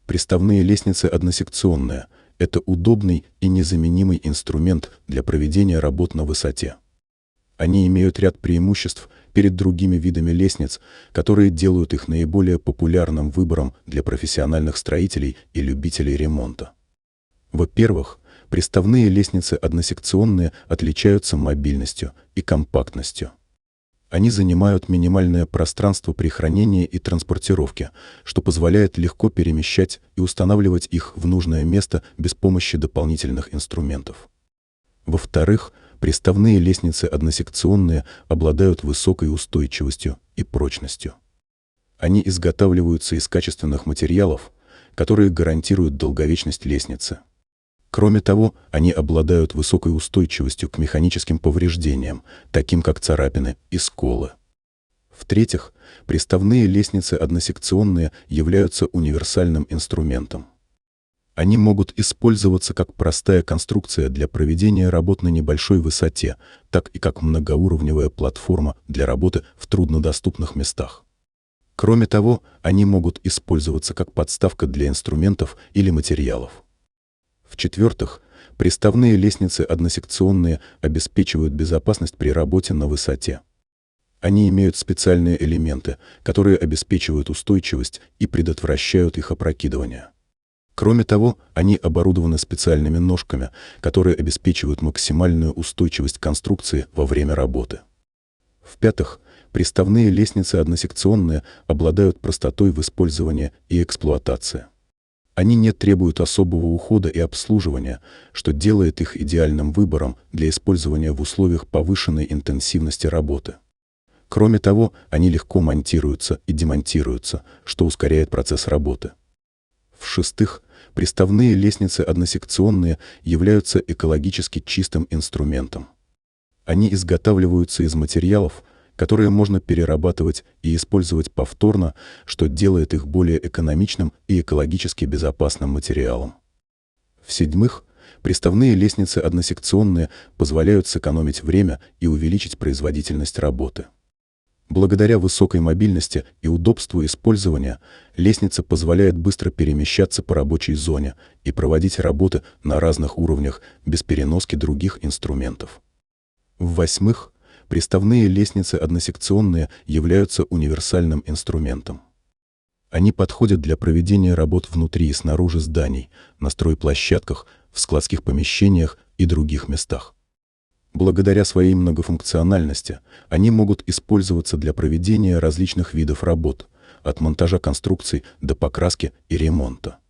Приставные лестницы односекционные – это удобный и незаменимый инструмент для проведения работ на высоте. Они имеют ряд преимуществ перед другими видами лестниц, которые делают их наиболее популярным выбором для профессиональных строителей и любителей ремонта. Во-первых, приставные лестницы односекционные отличаются мобильностью и компактностью. Они занимают минимальное пространство при хранении и транспортировке, что позволяет легко перемещать и устанавливать их в нужное место без помощи дополнительных инструментов. Во-вторых, приставные лестницы односекционные обладают высокой устойчивостью и прочностью. Они изготавливаются из качественных материалов, которые гарантируют долговечность лестницы. Кроме того, они обладают высокой устойчивостью к механическим повреждениям, таким как царапины и сколы. В-третьих, приставные лестницы односекционные являются универсальным инструментом. Они могут использоваться как простая конструкция для проведения работ на небольшой высоте, так и как многоуровневая платформа для работы в труднодоступных местах. Кроме того, они могут использоваться как подставка для инструментов или материалов. В-четвертых, приставные лестницы односекционные обеспечивают безопасность при работе на высоте. Они имеют специальные элементы, которые обеспечивают устойчивость и предотвращают их опрокидывание. Кроме того, они оборудованы специальными ножками, которые обеспечивают максимальную устойчивость конструкции во время работы. В-пятых, приставные лестницы односекционные обладают простотой в использовании и эксплуатации. Они не требуют особого ухода и обслуживания, что делает их идеальным выбором для использования в условиях повышенной интенсивности работы. Кроме того, они легко монтируются и демонтируются, что ускоряет процесс работы. В-шестых, приставные лестницы односекционные являются экологически чистым инструментом. Они изготавливаются из материалов, которые можно перерабатывать и использовать повторно, что делает их более экономичным и экологически безопасным материалом. В-седьмых, приставные лестницы односекционные позволяют сэкономить время и увеличить производительность работы. Благодаря высокой мобильности и удобству использования, лестница позволяет быстро перемещаться по рабочей зоне и проводить работы на разных уровнях без переноски других инструментов. В-восьмых, приставные лестницы односекционные являются универсальным инструментом. Они подходят для проведения работ внутри и снаружи зданий, на стройплощадках, в складских помещениях и других местах. Благодаря своей многофункциональности они могут использоваться для проведения различных видов работ, от монтажа конструкций до покраски и ремонта.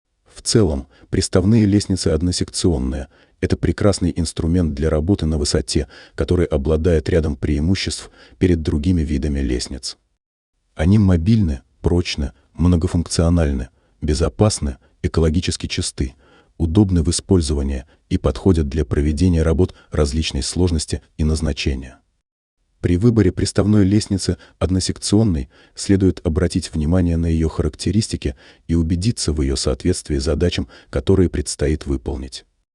В целом, приставные лестницы односекционные – это прекрасный инструмент для работы на высоте, который обладает рядом преимуществ перед другими видами лестниц. Они мобильны, прочны, многофункциональны, безопасны, экологически чисты, удобны в использовании и подходят для проведения работ различной сложности и назначения. При выборе приставной лестницы односекционной следует обратить внимание на ее характеристики и убедиться в ее соответствии задачам, которые предстоит выполнить.